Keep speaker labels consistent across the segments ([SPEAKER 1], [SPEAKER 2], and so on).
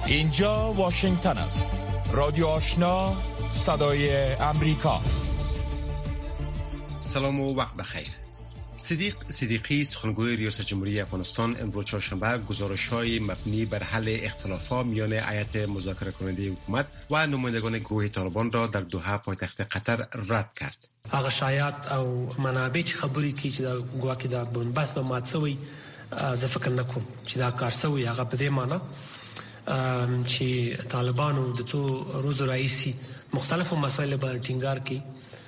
[SPEAKER 1] اینجا واشنگتن است. رادیو آشنا، صدای امریکا.
[SPEAKER 2] سلام و وقت بخیر. صدیق صدیقی سخنگوی ریاست جمهوری افغانستان امروز چهارشنبه گزارش‌های مبنی بر حل اختلافات میان هیئت مذاکره کننده حکومت و نمایندگان گروه طالبان را در دوحه پایتخت قطر رد کرد.
[SPEAKER 3] هغه شایعات او منابع چې خبرې کوي چې دا ګواکې دا بنبست به مات شوی، زه فکر نه کوم چې دا کار شوی. هغه په دې معنی چې طالبانو د تو روز رئیسي مختلفو مسایلو باندې ټینګار کوي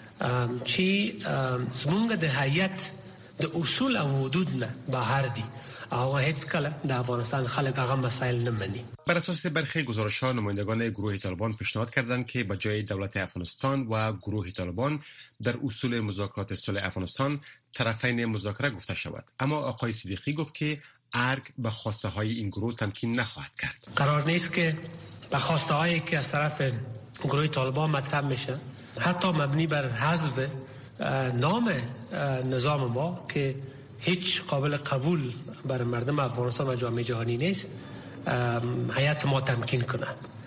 [SPEAKER 3] چې زمونږ د هیئت د اصول او حدود نه بهر دي او هیڅ کله د افغانستان خلک هغه مسائل نه مني.
[SPEAKER 2] بر اساس برخی گزارش‌ها نمایندگان گروه طالبان پیشنهاد کردند که به جای دولت افغانستان و گروه طالبان در اصول مذاکرات صلح افغانستان طرفین مذاکره گفته شود، اما آقای صدیقی گفت که ارگ به خواسته های این گروه تمکین نخواهد کرد.
[SPEAKER 3] قرار نیست که به خواسته هایی که از طرف گروه طالبان مطرح میشه حتی مبنی بر حذف نام نظام ما که هیچ قابل قبول بر مردم افغانستان و جامعه جهانی نیست، هیئت ما تمکین کنه.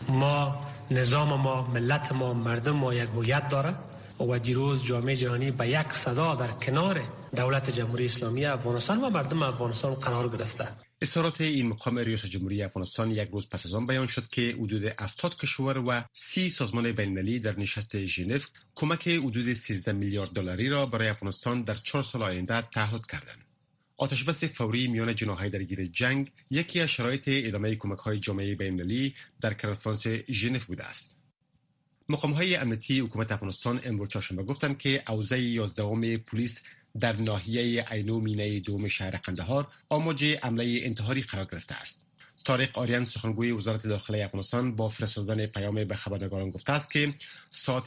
[SPEAKER 3] ما نظام ما، ملت ما، مردم ما یک هویت داره و دیروز جامعه جهانی به یک صدا در کنار دولت جمهوری اسلامی افغانستان و مردم افغانستان قرار گرفته.
[SPEAKER 2] اظهارات این مقام ریاست جمهوری افغانستان یک روز پس از آن بیان شد که حدود 70 کشور و 30 سازمان بین‌المللی در نشست ژنو کمک حدود 13 میلیارد دلاری را برای افغانستان در 4 سال آینده تعهد کردند. آتشبس فوری میان جناح‌های درگیر جنگ یکی از شرایط ادامه کمک‌های جامعه بین‌المللی در کنفرانس ژنو بوده است. مقام‌های امنیتی حکومت افغانستان امروز چهارشنبه گفتند که اوضاع 11 پلیس در ناحیه عینو مینه دوم شهر قندهار آماج حمله انتحاری قرار گرفته است. طارق آریان سخنگوی وزارت داخلی افغانستان با فرستادن پیام به خبرنگاران گفته است که ساعت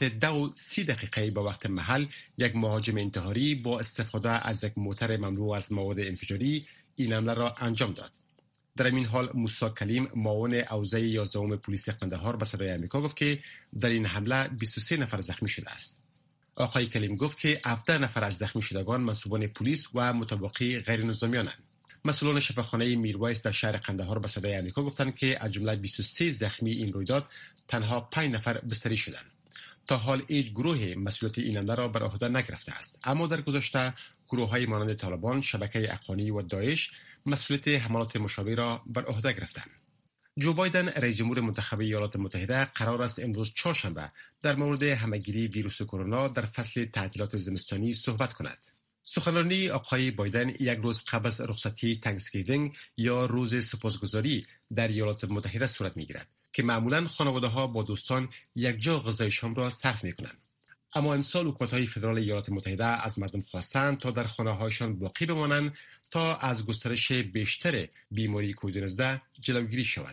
[SPEAKER 2] 2:30 به وقت محل یک مهاجم انتحاری با استفاده از یک موتر مملو از مواد انفجاری این حمله را انجام داد. در این حال موسی کلیم معاون اوضاع 11 پلیس قندهار به صدای آمریکا گفت که در این حمله 23 نفر زخمی شده است. آقای کلیم گفت که 17 نفر از زخمی شدگان منصوبان پلیس و مطابقی غیر نظامیانند. مسئولان شفاخانه میرویس در شهر قندهار به صدای آمریکا گفتند که از جمله 23 زخمی این رویداد تنها 5 نفر بستری شدند. تا حال هیچ گروه مسئولیت این حمله را بر عهده نگرفته است، اما در گذشته گروه‌های مانند طالبان، شبکه افغانی و داعش مسئولیت حملات مشابه را بر عهده گرفتند. جو بایدن رئیس جمهور منتخب ایالات متحده قرار است امروز چهارشنبه در مورد همهگیری ویروس کرونا در فصل تعطیلات زمستانی صحبت کند. سخنرانی آقای بایدن یک روز قبل از رخصتی تانکسگیوینگ یا روز سپاسگزاری در ایالات متحده صورت می‌گیرد که معمولاً خانواده‌ها با دوستان یک جا غذای شام را صرف می‌کنند. اما امسال حکومت‌های فدرال ایالات متحده از مردم خواستند تا در خانه‌هایشان باقی بمانند تا از گسترش بیشتر بیماری کووید 19 جلوگیری شود.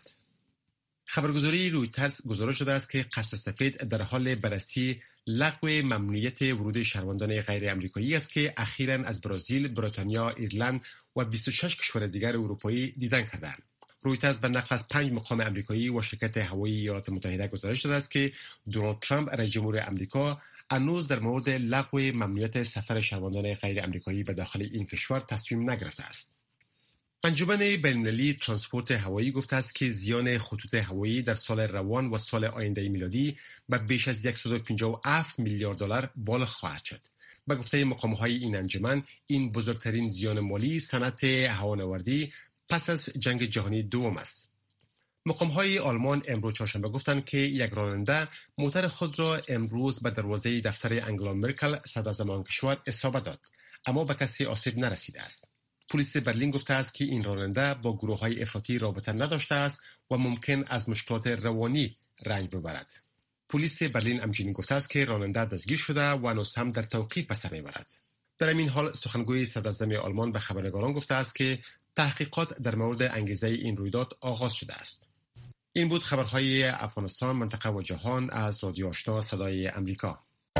[SPEAKER 2] خبرگزاری رویترز گزارش داده است که قصر سفید در حال بررسی لغو ممنوعیت ورود شهروندان غیر آمریکایی است که اخیراً از برزیل، بریتانیا، ایرلند و 26 کشور دیگر اروپایی دیدن کردند. رویترز به نقل از 5 مقام آمریکایی و شرکت هوایی ایالات متحده گزارش داده است که دونالد ترامپ رئیس جمهور آمریکا هنوز در مورد لغو ممنوعیت سفر شهروندان غیر آمریکایی به داخل این کشور تصمیم نگرفته است. انجمن بین‌المللی ترانسپورت هوایی گفته است که زیان خطوط هوایی در سال روان و سال آینده میلادی به بیش از 157 میلیارد دلار بالغ خواهد شد. به گفته مقام‌های این انجمن، این بزرگترین زیان مالی صنعت هوانوردی پس از جنگ جهانی دوم است. مقام‌های آلمان امروز چهارشنبه گفتند که یک راننده موتر خود را امروز به دروازه دفتر انگلا مرکل صدراعظم آن کشور اصابت داد، اما به کسی آسیب نرسیده است. پلیس برلین گفته است که این راننده با گروه‌های افراطی رابطه نداشته است و ممکن از مشکلات روانی رنج ببرد. پلیس برلین همچنین گفته است که راننده دستگیر شده و هنوز هم در توقیف به سر میبرد. در این حال سخنگوی صدراعظم آلمان به خبرنگاران گفته است که تحقیقات در مورد انگیزه این رویداد آغاز شده است. این بود خبرهای افغانستان، منطقه و جهان از رادیو آشنا صدای امریکا.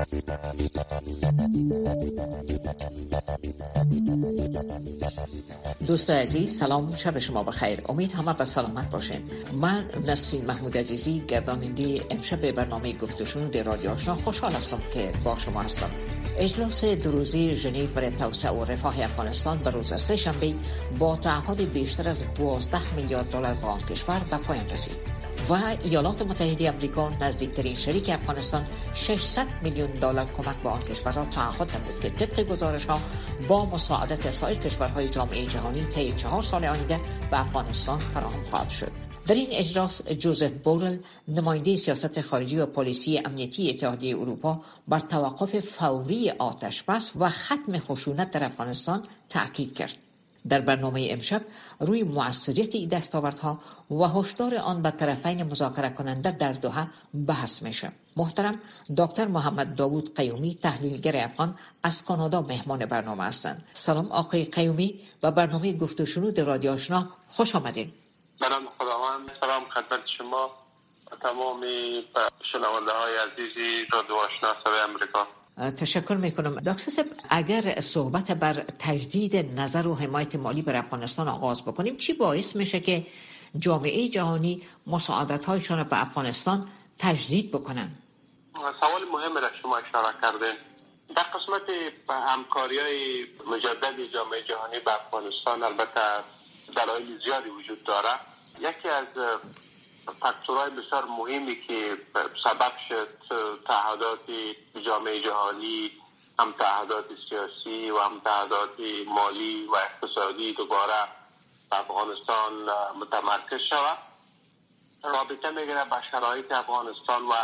[SPEAKER 4] دوست عزیز، سلام، شب شما بخیر. امید همه به سلامت باشین. من نسرین محمود عزیزی، گرداننده امشب برنامه گفتگوی رادیو آشنا، خوشحال هستم که با شما هستم. اجلاس دو روزه ژنو برای توسعه و رفاه افغانستان به روز سه‌شنبه با تعهد بیشتر از 12 میلیارد دلار به آن کشور به پایان رسید. و ایالات متحده آمریکا نزدیکترین شریک افغانستان 600 میلیون دلار کمک به آن کشور را تعهد نمود که طبق گزارش‌ها با مساعدت سایر کشورهای جامعه جهانی طی 4 سال آینده به افغانستان فراهم خواهد شد. در این اجلاس جوزف بورل نماینده سیاست خارجی و پلیسی امنیتی اتحادیه اروپا بر توقف فوری آتش بس و ختم خشونت در افغانستان تاکید کرد. در برنامه امشب روی موثریت این دستاوردها و هشدار آن به طرفین مذاکره کننده در دوحه بحث میشه. محترم دکتر محمد داوود قیومی تحلیلگر افغان از کانادا مهمان برنامه هستند. سلام آقای قیومی و برنامه گفت و شنود رادیو آشنا خوش آمدین.
[SPEAKER 5] سلام خداوند، سلام خدمت شما و تمام شنونده های عزیزی رادیو آشنا صدای امریکا.
[SPEAKER 4] تشکر میکنم. دکتر صاحب، اگر صحبت بر تجدید نظر و حمایت مالی بر افغانستان آغاز بکنیم، چی باعث میشه که جامعه جهانی مساعدت‌هایشان به افغانستان تجدید بکنن؟
[SPEAKER 5] سوال مهم را شما اشاره کردین. در قسمت همکاری‌های مجدد جامعه جهانی به افغانستان البته دلایل زیادی وجود داره. یکی از فاکتورهای بسیار مهمی که سبب شد تعهدات جامعه جهانی، هم تعهدات سیاسی و هم تعهدات مالی و اقتصادی دوباره به افغانستان متمرکز شود، رابطه میگیره با شرایط افغانستان و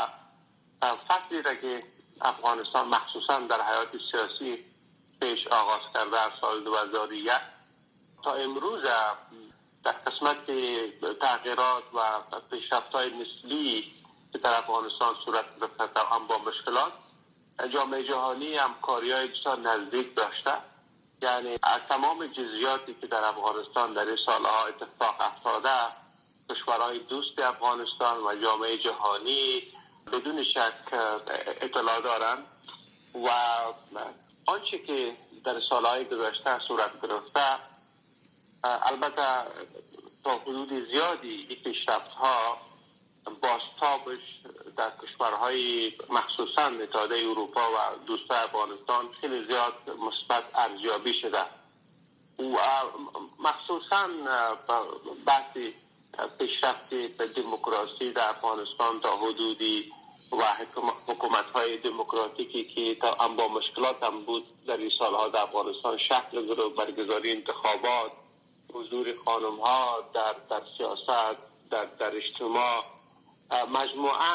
[SPEAKER 5] فصلی را که افغانستان مخصوصا در حیات سیاسی پیش آغاز کرده در سال 2001 تا امروز در قسمت تغییرات و پیشرفت‌های نسبی که در افغانستان صورت گرفته هم با مشکلات، جامعه جهانی همکاری‌های بسیار نزدیک داشته. یعنی از تمام جزئیاتی که در افغانستان در این سالها اتفاق افتاده، کشورهای دوست افغانستان و جامعه جهانی بدون شک اطلاع دارند و آنچه که در سالهای گذشته صورت گرفته البته تا حدود زیادی این پیشرفت‌ها بازتابش در کشورهای مخصوصا اتحادیه اروپا و دوستای افغانستان خیلی زیاد مثبت ارزیابی شده و مخصوصا بحث پیشرفت دموکراسی در افغانستان تا حدودی و حکومت‌های دموکراتیکی که تا هم با مشکلات هم بود در این سالها در افغانستان شکل گرفت، برگزاری انتخابات، حضور خانم‌ها در سیاست، در اجتماع، مجموعاً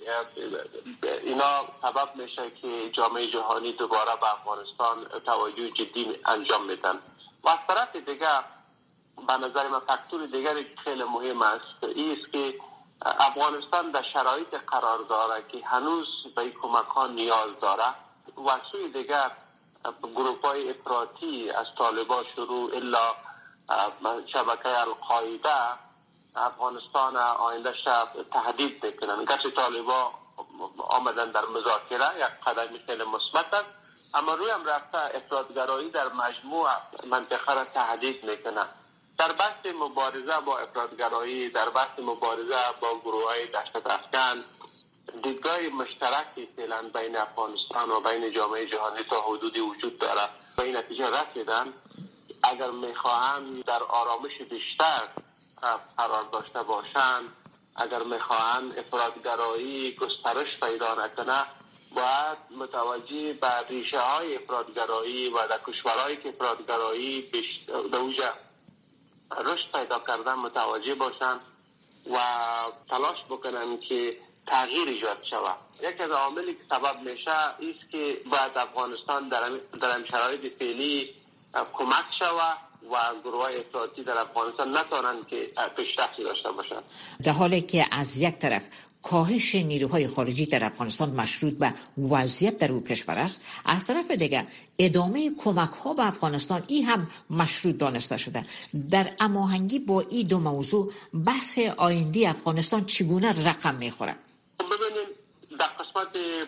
[SPEAKER 5] اینا سبب میشه که جامعه جهانی دوباره به افغانستان توجه جدی انجام میدن. و از طرف دیگر به نظر من فاکتور دیگری خیلی مهم است این است که افغانستان در شرایط قرار داره که هنوز به این کمک‌ها نیاز داره و سوی دیگر گروه‌های افراطی از طالبان شروع الا شبکه القاعده افغانستان آینده شب تهدید میکنن. گرچه طالبان آمدن در مذاکره یک قدم خیلی مثبت است، اما روی هم رفته افراطگرایی در مجموع منطقه را تهدید میکنه. در بحث مبارزه با افراطگرایی، در بحث مبارزه با گروه‌های دهشت افکن، دیدگاه مشترکی فعلا بین افغانستان و بین جامعه جهانی تا حدودی وجود داره. به این نتیجه رسیدن اگر میخواهند در آرامش بیشتر قرار داشته باشند، اگر میخواهند افراطگرایی گسترش پیدا نکنه، باید متوجه به ریشه های افراطگرایی و در کشورهایی که افراطگرایی در اوج رشد پیدا کردن متوجه باشند و تلاش بکنن که تغییر ایجاد شود. یکی از عواملی که سبب میشه است که باید افغانستان در این شرایط فعلی کمک شود و گروه‌های افراطی در افغانستان نتوانند که پیشرفتی داشته باشند.
[SPEAKER 4] در حالی که از یک طرف کاهش نیروهای خارجی در افغانستان مشروط به وضعیت در او کشور است، از طرف دیگر ادامه کمک‌ها به افغانستان این هم مشروط دانسته شده. در هماهنگی با این دو موضوع بحث آینده افغانستان چگونه رقم می‌خورد؟
[SPEAKER 5] ببینید در قسمت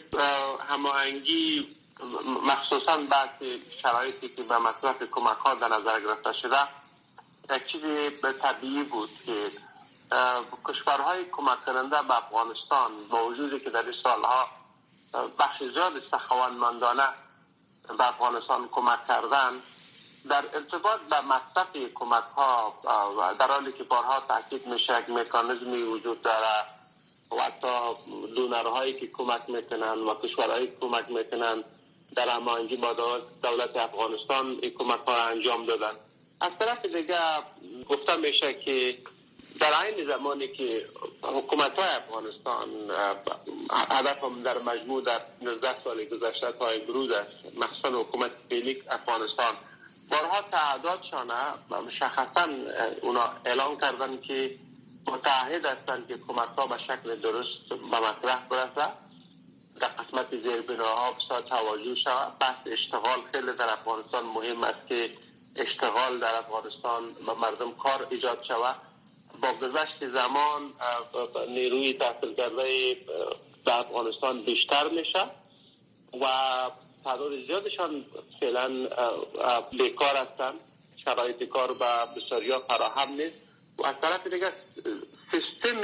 [SPEAKER 5] هماهنگی مخصوصاً بعد شرایطی که به مصرف کمک‌ها در نظر گرفته شده، یک چیز طبیعی بود که کشورهای کمک کننده به افغانستان با وجودی که در این سالها بخش زیاد سخاوتمندانه به افغانستان کمک کردن، در ارتباط به مصرف کمک ها در حالی که بارها تاکید میشه یک مکانیزمی وجود داره و حتی دونرهایی که کمک میکنن و کشورهایی که کمک میکنن در هماهنگی با دولت افغانستان این کمک ها انجام دادن. از طرف دیگه گفته میشه که در این زمانی که حکومت های افغانستان هدف هم در مجموع در 19 سال گذشته تا امروز است، مخصوصا حکومت فعلی افغانستان بارها تعهداتشان مشخصا اونا اعلام کردن که متعهد هستند که کمک ها به شکل درست به مطرح برسه، در قسمت زیربناها بسیار توجه شود. بحث اشتغال خیلی در افغانستان مهم است که اشتغال در افغانستان به مردم کار ایجاد شود. با گذشت زمان نیروی تحصیل کرده در افغانستان بیشتر میشه و تعداد زیادشان فعلا بیکار هستند، شرایط کار به بسیاریا فراهم نیست و از طرف دیگر سیستم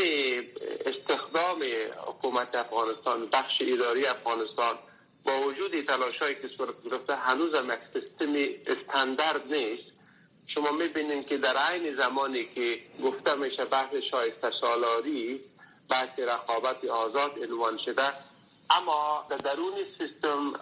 [SPEAKER 5] استخدام حکومت افغانستان، بخش اداری افغانستان با وجود تلاش‌هایی که صورت گرفته هنوز هم یک سیستم استاندارد نیست. شما میبینید که در عین زمانی که گفته میشه بحث شایسته سالاری، بحث رقابت آزاد عنوان شده، اما در درون سیستم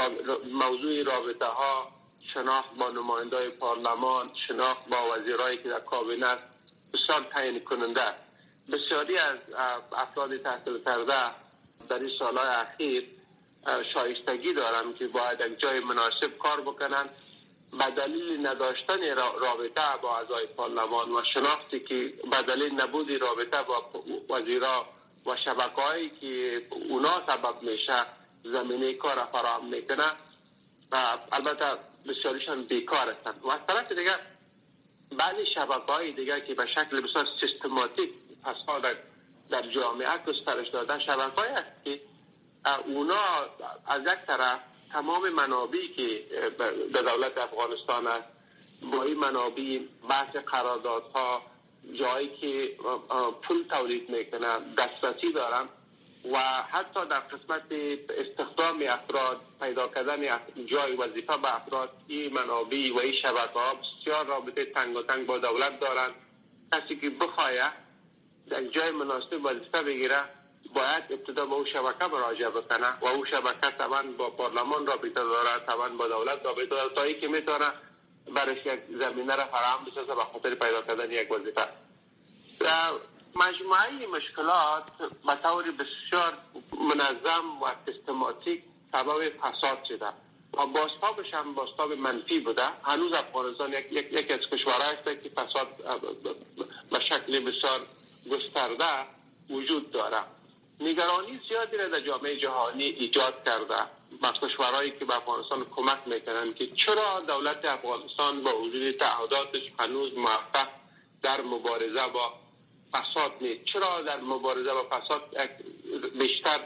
[SPEAKER 5] موضوع رابطه ها، شناخت با نمایندای پارلمان، شناخت با وزیرایی که در کابینه است بسیار تعیین کننده. بسیاری از افراد تحصیل کرده در این سالهای اخیر شایستگی دارن که باید یک جای مناسب کار بکنن. به دلیل نداشتن رابطه با اعضای پارلمان و شناختی که به دلیل نبود رابطه با وزیرا و شبکه‌هایی که اونا سبب میشه زمینه کار فراهم میکنه و البته بسیاریشان بیکار هستند. و از طرف دیگر بعضی شبکه‌های دیگر که به شکل بسیار سیستماتیک فساد در جامعه گسترش داده، شبکه‌هایی است که اونا از یک طرف تمام منابعی که در دولت افغانستان است با این منابع بحث قراردادها، جایی که پول تولید میکنه دسترسی دارن و حتی در قسمت استخدام افراد، پیدا کردن جای وظیفه به افراد، این منابع و این شبکه‌ها بسیار رابطه تنگاتنگ با دولت دارن. کسی که بخواهد در جای مناسب وظیفه بگیره باید ابتدا به اون شبکه مراجعه بکنه و اون شبکه طبعا با پارلمان رابطه داره، طبعا با دولت رابطه داره تا اینکه میتونه برش یک زمینه را فراهم بسازه به خاطر پیدا کردن یک وظیفه. مجموعه مشکلات به طور بسیار منظم و سیستماتیک سبب فساد شده و بازتابش هم بازتاب منفی بوده. هنوز افغانستان یک از کشورهایی است که فساد به شکل بسیار گسترده وجود داره. نگرانی زیادی را در جامعه جهانی ایجاد کرده با کشورهایی که به افغانستان کمک میکنن که چرا دولت افغانستان با وجود تعهداتش هنوز موفق در مبارزه با فساد نیست، چرا در مبارزه با فساد بیشتر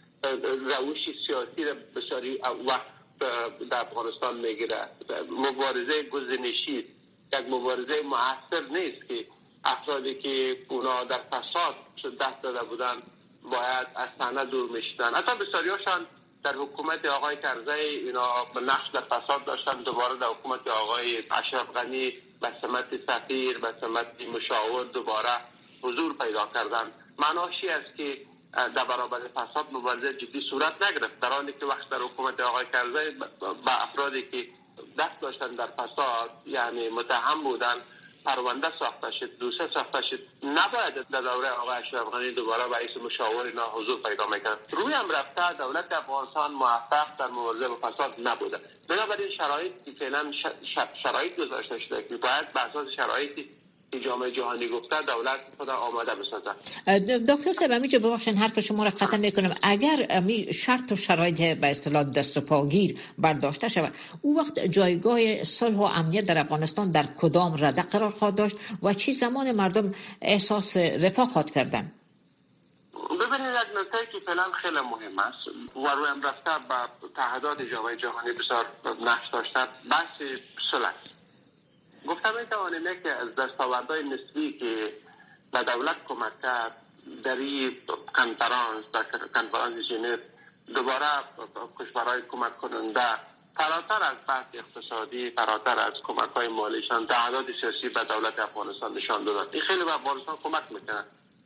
[SPEAKER 5] روش سیاسی را بسیاری وقت در افغانستان میگیره. مبارزه گزینشی یک مبارزه مؤثر نیست که افرادی که اونا در فساد دست داده بودن باید از صحنه دور میشدن. حتی بسیاریاشان در حکومت آقای کرزی اینا نقش در فساد داشتن، دوباره در حکومت آقای اشرف غنی به سمت سفیر، به سمت مشاور دوباره حضور پیدا کردن. معناش است که در برابر فساد مبارزه جدی صورت نگرفت، در حالی که وقت در حکومت آقای کرزی به افرادی که دست داشتن در فساد یعنی متهم بودن پرونده ساخته شد، دوسیه ساخته شد. نباید در دوره آقای اشرف غنی دوباره رئیس مشاور اینا حضور پیدا میکرد. روی هم رفته دولت افغانستان موفق در مبارزه با فساد نبوده. بنابراین شرایط که فعلا شرایط گذاشته شده که باید بر اساس شرایطی که جامعه جهانی گفته دولت خود آماده بسازه.
[SPEAKER 4] دکتر صاحب همینجا ببخشید حرف شما را قطع میکنم. اگر می شرط و شرایط به اصطلاح دست و پاگیر برداشته شود، او وقت جایگاه صلح و امنیت در افغانستان در کدام رده قرار خواهد داشت و چه زمان مردم احساس رفاه خواهد کردن؟
[SPEAKER 5] ببینید یک نکته که فعلا خیلی مهم است و روی هم رفته به تعهدات جامعه جهانی بسیار نقش داشته، بحث صلح. گفتم میتوانیم که از دستاوردهای نسبی که به دولت کمک کرد در این کنفرانس، در کنفرانس ژنو دوباره کشورهای کمک کننده فراتر از بحث اقتصادی، فراتر از کمک‌های مالیشان، تعهدات سیاسی به دولت افغانستان نشان دادن. این خیلی به افغانستان کمک میکنه.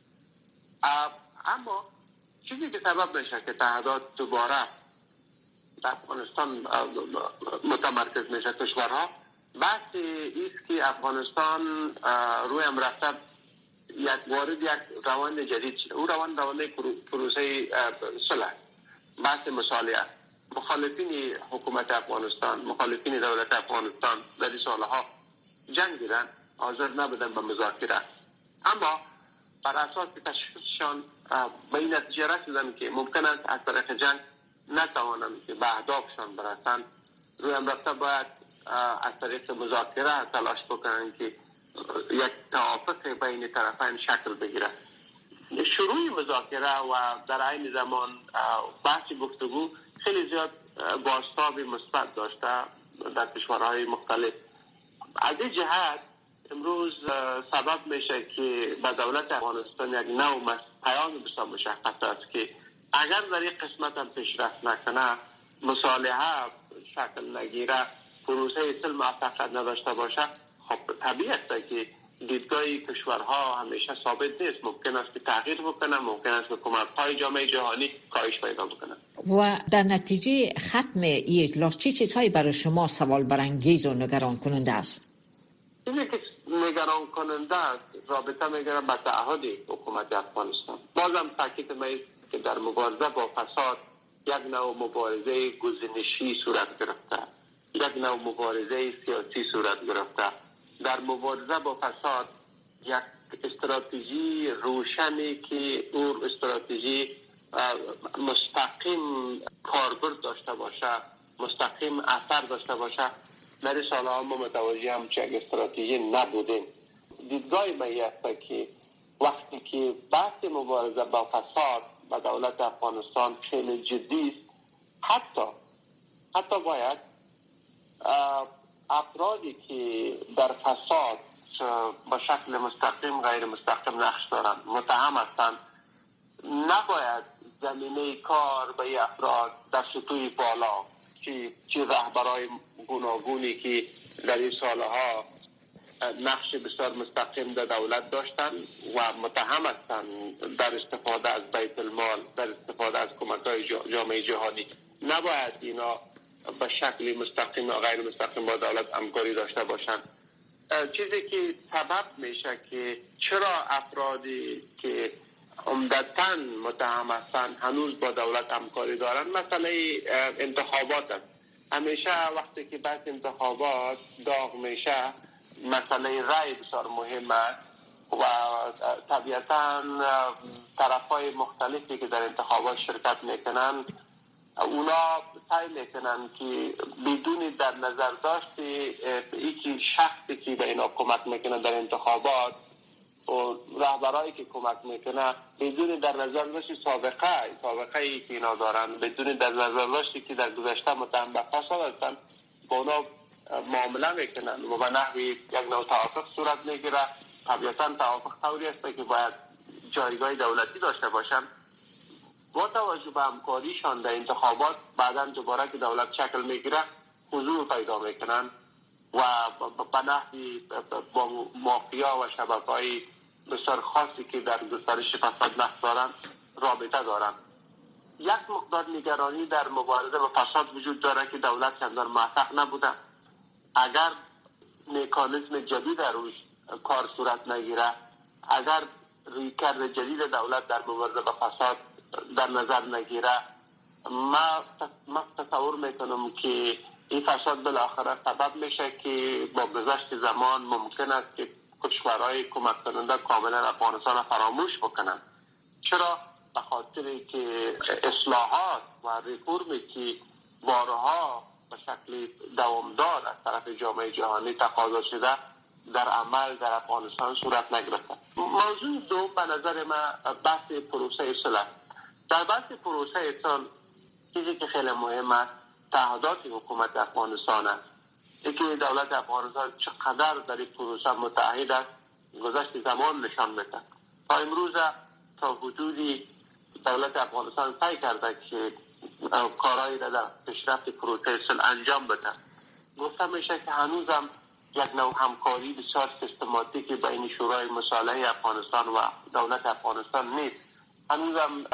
[SPEAKER 5] اما چیزی که سبب میشه که تعهدات دوباره در افغانستان متمرکز میشه کشورها، بحث ایست که افغانستان روی هم رفته وارد یک روند جدید شده. او روند پروسه صلح، بحث مصالحه. مخالفین حکومت افغانستان، مخالفین دولت افغانستان در این سالها جنگیدن، حاضر نبودن به مذاکره، اما بر اساس تشخیصشان به این نتیجه رسیدن که ممکن است از طریق جنگ نتوانند که به اهدافشان برسند. روی هم رفته باید از طریق مذاکره تلاش بکنند که یک توافق بین طرفین شکل بگیره. شروع مذاکره و در عین زمان بحث گفتگو خیلی زیاد بازتاب مثبت داشته در کشورهای مختلف. از این جهت امروز سبب میشه که به دولت افغانستان یک نوع پیام بسیار مشخص است که اگر در این قسمت هم پیشرفت نکنه، مصالحه شکل نگیره، پروسه صلح موفقیت نداشته باشه، خب طبیعی است که دیدگاه کشورها همیشه ثابت نیست. ممکن است که تغییر بکنه، ممکن است که کمک‌های جامعه جهانی کاهش پیدا بکنه.
[SPEAKER 4] و در نتیجه ختم این اجلاس چه چیزهایی برای شما سوال برانگیز و نگران کننده است؟
[SPEAKER 5] چیزی که نگران کننده است رابطه میگیره به تعهد حکومت افغانستان. بازم تاکید می‌کنم که در مبارزه با فساد یک نوع مبارزه گزینشی صورت گرفته، یک نوع مبارزه سیاسی صورت گرفته. در مبارزه با فساد یک استراتژی روشنی که اون استراتژی مستقیم کاربرد داشته باشه، مستقیم اثر داشته باشه، در سالها ما متوجه هم چه یک استراتژی نبودیم. دیدگاه من است که وقتی که بحث مبارزه با فساد و دولت افغانستان خیلی جدی است، حتی باید افرادی که در فساد به شکل مستقیم غیر مستقیم نقش دارند، متهم هستند، نباید زمینه کار به این افراد در سطوح بالا چه رهبرای گوناگونی که در این سالها نقش بسیار مستقیم در دولت داشتند و متهم هستند در استفاده از بیت المال، در استفاده از کمک‌های جامعه جهانی، نباید اینا به شکل مستقیم و غیر مستقیم با دولت همکاری داشته باشند. چیزی که سبب میشه که چرا افرادی که عمدتاً متهم هستند هنوز با دولت همکاری دارند، مسئله انتخابات است. همیشه وقتی که بحث انتخابات داغ میشه، مسئله رای بسیار مهم است و طبیعتاً طرفای مختلفی که در انتخابات شرکت میکنن اونا سعی میکنن که بدون در نظر داشت یکی شخصی که به اینا کمک میکنه در انتخابات و رهبرایی که کمک میکنه بدون در نظر داشت سابقه ای که اینا دارن، بدون در نظر داشت که در گذشته متهم به فساد هستن، با اونا معامله میکنن و به نحوی یک نوع توافق صورت میگیره. طبیعتا توافق طوری است که باید جایگاه دولتی داشته باشن. با توجه به همکاریشان در انتخابات بعداً دوباره که دولت شکل میگیره حضور پیدا میکنن و به نحوی با مافیا و شبکه‌های بسیار خاصی که در گسترش فساد نقش دارن رابطه دارن. یک مقدار نگرانی در مبارزه با فساد وجود داره که دولت چندان موفق نبوده. اگر مکانیزم جدید روش کار صورت نگیره، اگر رویکرد جدید دولت در مبارزه با فساد در نظر نگیره، ما تصور میکنم که این فساد بالاخره سبب میشه که با گذشت زمان ممکن است که کشورهای کمک کننده کاملا افغانستان فراموش بکنن. چرا؟ به خاطر که اصلاحات و ریفورمی که بارها به شکل دوامدار از طرف جامعه جهانی تقاضا شده در عمل در افغانستان صورت نگرفته. موضوع دوم به نظر من بحث پروسه صلح. در بحث پروسه صلح چیزی که خیلی مهم است تعهدات حکومت افغانستان است. اینکه دولت افغانستان چقدر در این پروسه متعهد است گذشت زمان نشان میده. تا امروز تا حدودی دولت افغانستان سعی کرده که کارهایی را در پیشرفت پروسه انجام بده. گفته میشه که هنوزم یک نوع همکاری بسیار سیستماتیک بین شورای مصالحه افغانستان و دولت افغانستان نیست. هنوزم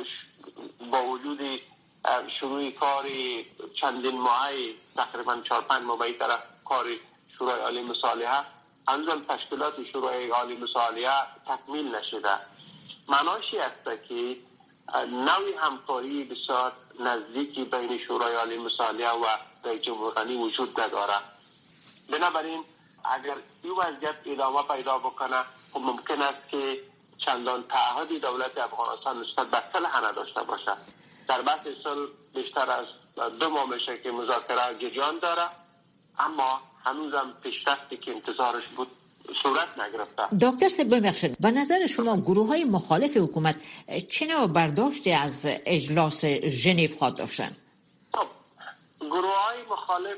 [SPEAKER 5] با وجود شروع کاری چندین ماهی تقریبا 4-5 ماه طرف کاری شورای عالی مصالحه، هنوزم تشکیلات شورای عالی مصالحه تکمیل نشده. معناش است که نوع همکاری بسیار نزدیکی بین شورای عالی مصالحه و رئیس جمهور غنی وجود داره. بنابراین اگر این وضعیت ادامه پیدا بکنه خب ممکن است که چندان تعهدی دولت افغانستان نسبت به صلح نداشته باشه. در بحث صلح بیشتر از 2 ماه میشه که مذاکره جریان داره، اما هنوزم پیشرفتی که انتظارش بود صورت نگرفته.
[SPEAKER 4] دکتر صاحب ببخشید، به نظر شما گروه های مخالف حکومت چه نوع برداشتی از اجلاس ژنو خواهد داشتن؟
[SPEAKER 5] گروه های مخالف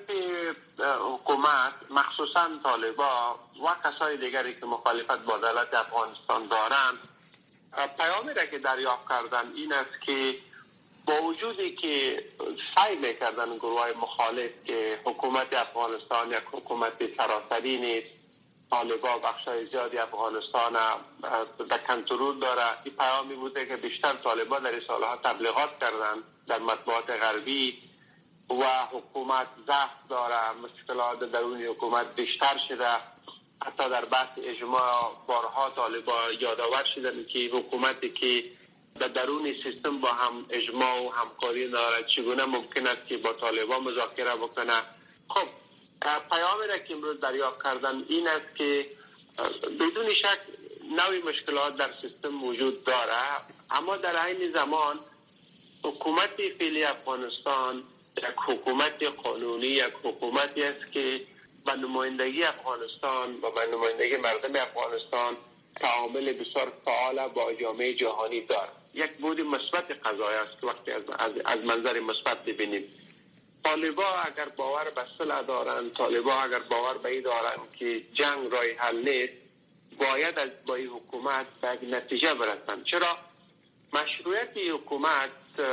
[SPEAKER 5] حکومت مخصوصا طالبان و کسای دیگری که مخالفت با دولت افغانستان دارند پیامی را که دریافت کردن این است که با وجودی که سعی میکردن گروه های مخالف که حکومت افغانستان یک حکومت سراسری نیست، طالبان بخشای زیادی افغانستان در کنترل داره، این پیامی بوده که بیشتر طالبان در این سالها تبلیغات کردن در مطبوعات غربی و حکومت ضعف داره، مشکلات درون حکومت بیشتر شده. حتی در بحث اجماع بارها طالبان یادآور شدن که حکومتی که در درون سیستم با هم اجماع و همکاری نداره چگونه ممکن است که با طالبان مذاکره بکنه. خب پیامی را که امروز دریافت کردن این است که بدون شک نوعی مشکلات در سیستم وجود داره، اما در عین زمان حکومت فعلی افغانستان یک حکومت قانونی، یک حکومتی است که به نمایندگی افغانستان و به نمایندگی مردم افغانستان تعامل بسیار فعال با جامعه جهانی دارد. یک بود مثبت قضایی است که وقتی از منظر مثبت ببینیم، طالبان اگر باور به صلح دارند، طالبان اگر باور به این دارند که جنگ راه حل نیست، باید از با این حکومت به یک نتیجه برسند. چرا؟ مشروعیت حکومت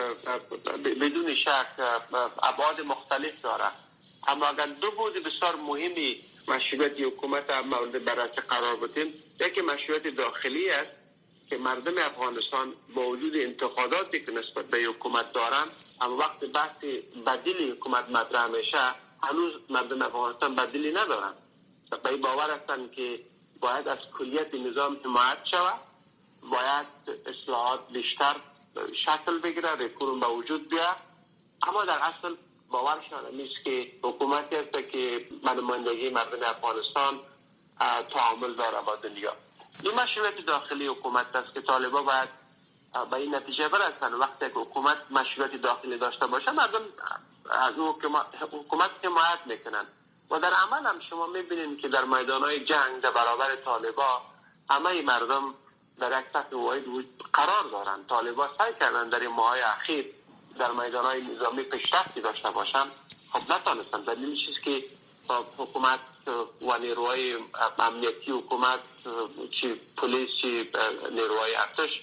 [SPEAKER 5] بدون شک ابعاد مختلف داره، اما اگر 2 بود بسیار مهمی مشروعیت حکومت مورد بررسی قرار بدیم، یکی مشروعیت داخلی است که مردم افغانستان با وجود انتقاداتی که نسبت به حکومت دارند، اما وقت بحث بدیل حکومت مطرح میشه هنوز مردم افغانستان بدیلی ندارند. به این باور هستند که باید از کلیت نظام حمایت شود، باید اصلاحات بیشتر شکل بگیره، ریفورم به وجود بیاد، اما در اصل باورشان نیست که حکومتی است که به نمایندگی مردم افغانستان تعامل داره با دنیا. این مشروعیت داخلی حکومت است که طالبان باید به این نتیجه برسند. وقتی که حکومت مشروعیت داخلی داشته باشه مردم از حکومت حمایت میکنن و در عمل هم شما میبینید که در میدانهای جنگ در برابر طالبان همه مردم در یک سطح واحد قرار دارند. طالبان سعی کردن در این ماهای اخیر در میدانهای نظامی پیشرفتی داشته باشند، خب نتونستن. دلیلش چیست که حکومت و نیروهای امنیتی حکومت، چی پلیس چی نیروهای ارتش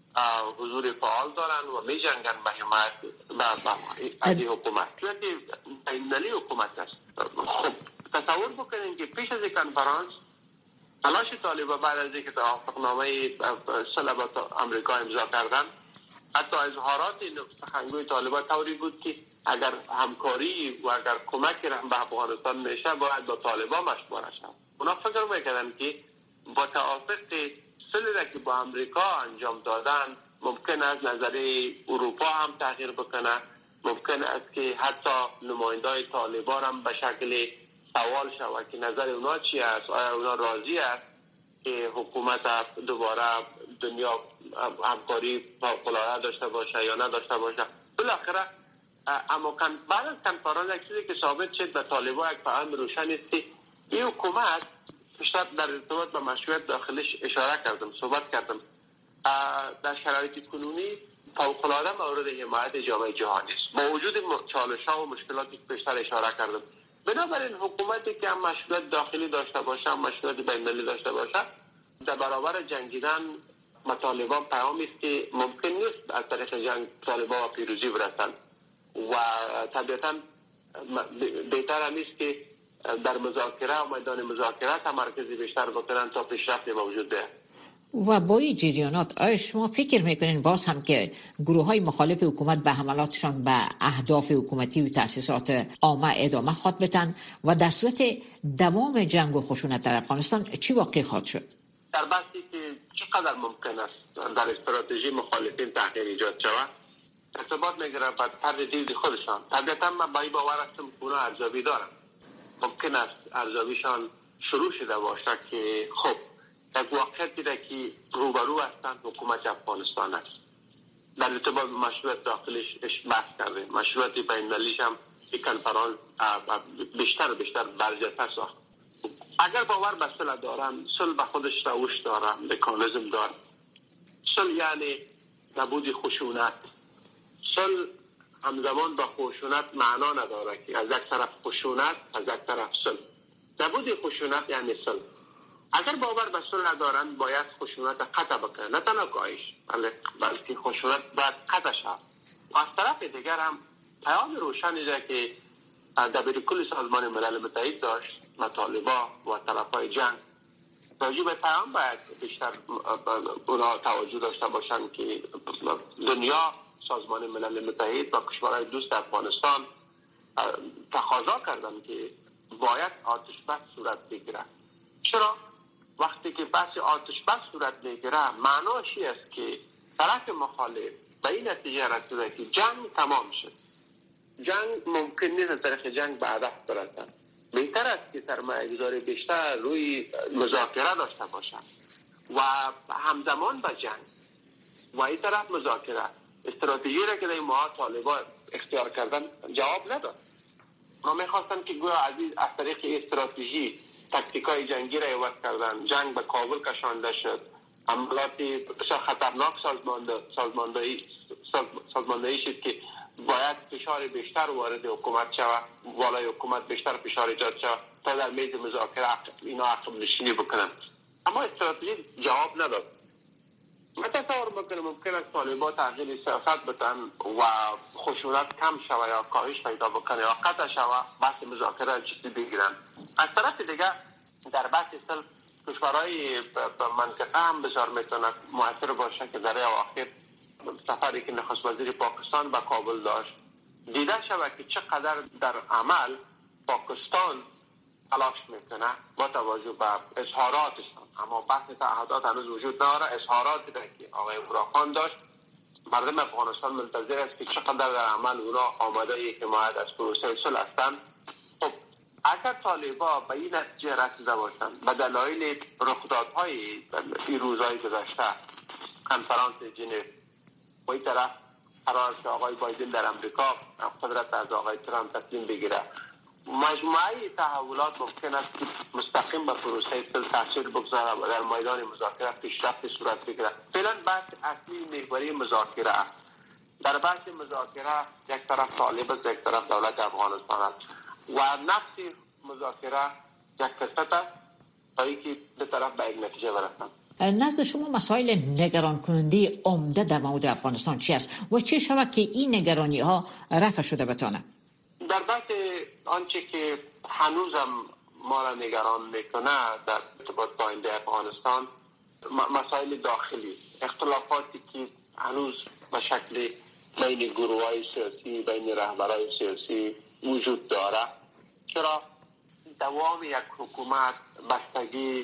[SPEAKER 5] حضور فعال دارن و می جنگن به حمایت از حکومت. چونکه بین‌المللی حکومت است. خب تصور بکنید که پیش از کنفرانس تلاش طالبان بعد از اینکه توافقنامه صلح با آمریکا امضا کردن، حتی اظهارات سخنگوی طالبان طوری بود که اگر همکاری و اگر کمکی را به افغانستان میشه باید با طالبان مشورت شود. اونا فکر میکردن که با توافق صلحی که با آمریکا انجام دادن ممکن است نظریه اروپا هم تغییر بکنه، ممکن است که حتی نمایندای طالبان هم به شکل سوال شود که نظر اونا چی است، آیا اونا راضی است که حکومت دوباره دنیا همکاری فوق‌العاده داشته باشه یا نداشته باشه. بالاخره اما بعد از کنفرانس یک چیزی که ثابت شد به طالبان یک پیام روشن است که این حکومت بیشتر در ارتباط با مشروعیت داخلیش اشاره کردم، صحبت کردم، در شرایط کنونی فوق‌العاده مورد حمایت جامعه جهانی است با وجود چالش‌ها و مشکلاتی که بیشتر اشاره کردم. بنابراین حکومتی که هم مشروعیت داخلی داشته باشه هم مشروعیت بین‌المللی داشته باشه در برابر جنگیدن طالبان پیامی است که ممکن نیست از طریق جنگ طالبان پیروزی برسند و طبیعتا بهتر هم است که در مذاکره و میدان مذاکره تمرکز بیشتر بکنن تا پیشرفت موجود ده.
[SPEAKER 4] و با این جریانات آیا شما فکر میکنین باز هم که گروه های مخالف حکومت به حملاتشان به اهداف حکومتی و تأسیسات عامه ادامه خواهد بدن و در صورت دوام جنگ و خشونت در افغانستان چی واقع خواهد شد؟
[SPEAKER 5] در بحثی که چقدر ممکن است در استراتژی مخالفین تغییر ایجاد شود ارتباط میگیره با طرز دید خودشان. طبیعتا من با این باور هستم که اونا ارزیابی دارن. ممکن است ارزیابیشان شروع شده باشه که خب یک واقعیتی را که روبرو هستند حکومت افغانستان است. در ارتباط به مشروعیت داخلیش بحث کرده، مشروعیت بین‌المللیش هم این کنفرانس بیشتر برجسته ساخت. اگر باور به صلح دارن، صلح به خودش روش داره، مکانیزم داره. صلح یعنی نبود خشونت. صلح همزمان با خشونت معنا نداره که از یک طرف خشونت، از یک طرف صلح. نبود خشونت یعنی صلح. اگر باور به صلح ندارن باید خشونت قطع بکنن، نه تنها کاهش بلکه خشونت باید قطع شود. از طرف دیگر هم پیام روشنی را که دبیرکل سازمان ملل متحد داشت مطالبا و طرفای جنگ راجع به پیام باید بیشتر اونا توجه داشته باشند که دنیا، سازمان ملل متحد و کشورهای دوست افغانستان تقاضا کردند که باید آتش بس صورت بگیرد. چرا؟ وقتی که بحث آتش بس صورت بگیره معناش است که طرف مخالف به این نتیجه رسیده که جنگ تمام شد. جنگ ممکن نیست از طریق جنگ به هدف برسند. بهتر است که سرمایه‌گذاری بیشتر روی مذاکره داشته باشند و همزمان با جنگ و این طرف مذاکره. استراتژی را که در ماه طالبان اختیار کردن جواب نداد. ما می‌خواستن که گویا از طریق استراتژی تاکتیکای جنگی را عوض کردن، جنگ به کابل کشانده شد، عملیات بسیار خطرناک سازماندهی شد که باید فشار بیشتر وارد حکومت شود، والای حکومت بیشتر فشار ایجاد شود تا در میز مذاکره اینا عقب نشینی بکنن. اما استراتژی جواب نداد. من تصور میکنم ممکن است طالبان تغییر سیاست بدن و خشونت کم شود یا کاهش پیدا بکنه یا قطع شود، بحث مذاکره جدی بگیرن. از طرف دیگر در بحث صلح کشورهای منطقه هم بسیار میتونه مؤثر باشه که در اواخر سفری که نخست وزیر پاکستان به کابل داشت دیده شود که چقدر در عمل پاکستان تلاش میکنه با توجه به اظهاراتشان. اما بحث تعهدات هنوز وجود نداره. اظهاراتی که آقای عمران خان داشت مردم افغانستان منتظر است که چقدر در عمل اونا آماده حمایت از پروسه صلح هستند. خب اگر طالبان به این نتیجه رسیده باشند به دلایل رخدادهای این روزهای گذشته، کنفرانس ژنو و این طرف قرار است آقای بایدن در امریکا قدرت از آقای ترامپ تسلیم بگیره، مجموعه تحولات ممکن است که مستقیم به پروسه صلح تاثیر بگذاره و در میدان مذاکره پیشرفت صورت بگیره. فعلا بحث اصلی محوری مذاکره است. در بحث مذاکره یک طرف طالب است، یک طرف دولت افغانستان است و نفس مذاکره یک فرصت است تا اینکه دو طرف به یک نتیجه برسند.
[SPEAKER 4] نزد شما مسائل نگران کننده عمده در مورد افغانستان چی است و چه شود که این نگرانی ها رفع شده بتانه؟
[SPEAKER 5] در بحث آنچه که هنوزم ما را نگران میکنه در ارتباط با آینده افغانستان مسائل داخلی، اختلافاتی که هنوز به شکل بین گروه‌های سیاسی، بین رهبران سیاسی وجود داره. چرا دوام یک حکومت بستگی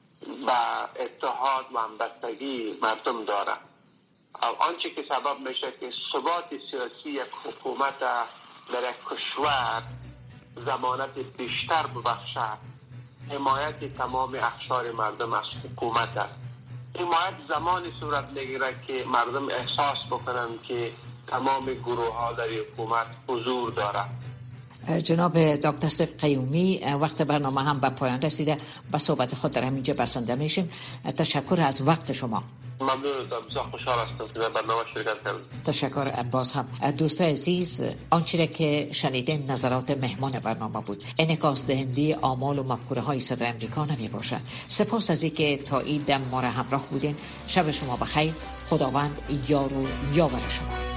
[SPEAKER 5] به اتحاد و همبستگی مردم داره. آنچه که سبب میشه که ثبات سیاسی یک حکومت در یک کشور ضمانت بیشتر ببخشد، حمایت تمام اقشار مردم از حکومت است. حمایت زمانی صورت میگیره که مردم احساس بکنند که تمام گروه ها در حکومت حضور داره.
[SPEAKER 4] جناب دکتر سیف قیومی، وقت برنامه هم به پایان رسیده. با صحبت خود در همینجا بسنده میشیم. تشکر از وقت شما.
[SPEAKER 5] ممنون، بسیار خوشحال هستم که در برنامه شرکت کردم.
[SPEAKER 4] تشکر. باز هم دوستای عزیز، آنچه که شنیدین نظرات مهمان برنامه بود، انعکاس دهنده آمال و مفکوره های صدای امریکا نمی باشه. سپاس از اینکه تا این دم ما را همراه بودین. شب شما بخیر. خداوند یار و یاور شما.